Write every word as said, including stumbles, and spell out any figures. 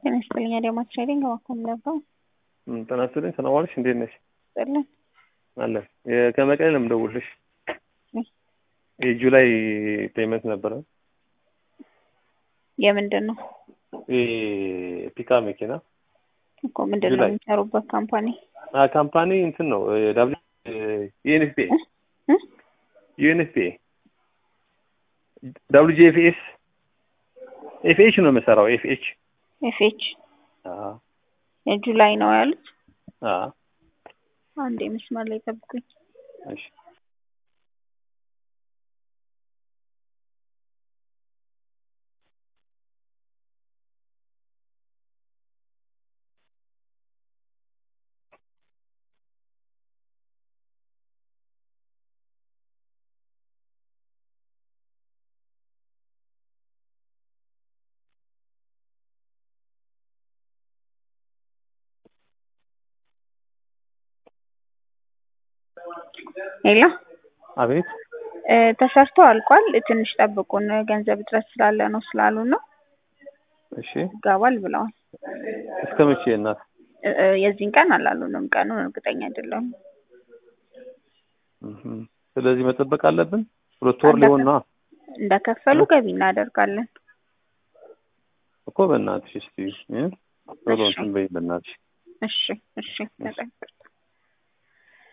ተነስተኛ ደግሞ ትሬዲንግ አወኩም ነበር ተናስተልኝ ተናዋልሽ እንዴት ነሽ? አይደለ አለ ከመቀሌ ነው የምደውልሽ። የጁላይ ፔመንት ነበረ። የምንድን ነው? ፒካ መኪና እኮ ምንድን ነው የሚሰሩበት ካምፓኒ? አ ካምፓኒ እንትን ነው ደብሊው ዩኤንኤፍፒ ዩኤንኤፍፒ ደብሊው ጂኤፍኤስ ኤፍኤች ነው የምሰራው። ኤፍኤች ኤፍኤች አዎ የጁላይ ነው ያሉት። አዎ አንዴ መስመር ላይ ጠብቁኝ። እሺ ሄሎ አቤት ተሰርቶ አልቋል። ትንሽ ጠብቁን ገንዘብ እጥረት ስላለ ነው ስላሉ ነው። እሺ ጋባል ብለዋል። እስከመቼ እናት? የዚህን ቀን አላሉንም። ቀኑን እርግጠኛ አይደለሁም። እህ ስለዚህ መጠበቅ አለብን። ሁለት ወር ሊሆን ነው። እንደከፈሉ ገቢ እናደርጋለን እኮ በእናትሽ እስቲ እ ቶሎ እንትን በይ በእናትሽ። እሺ እሺ ተጠንቀቅ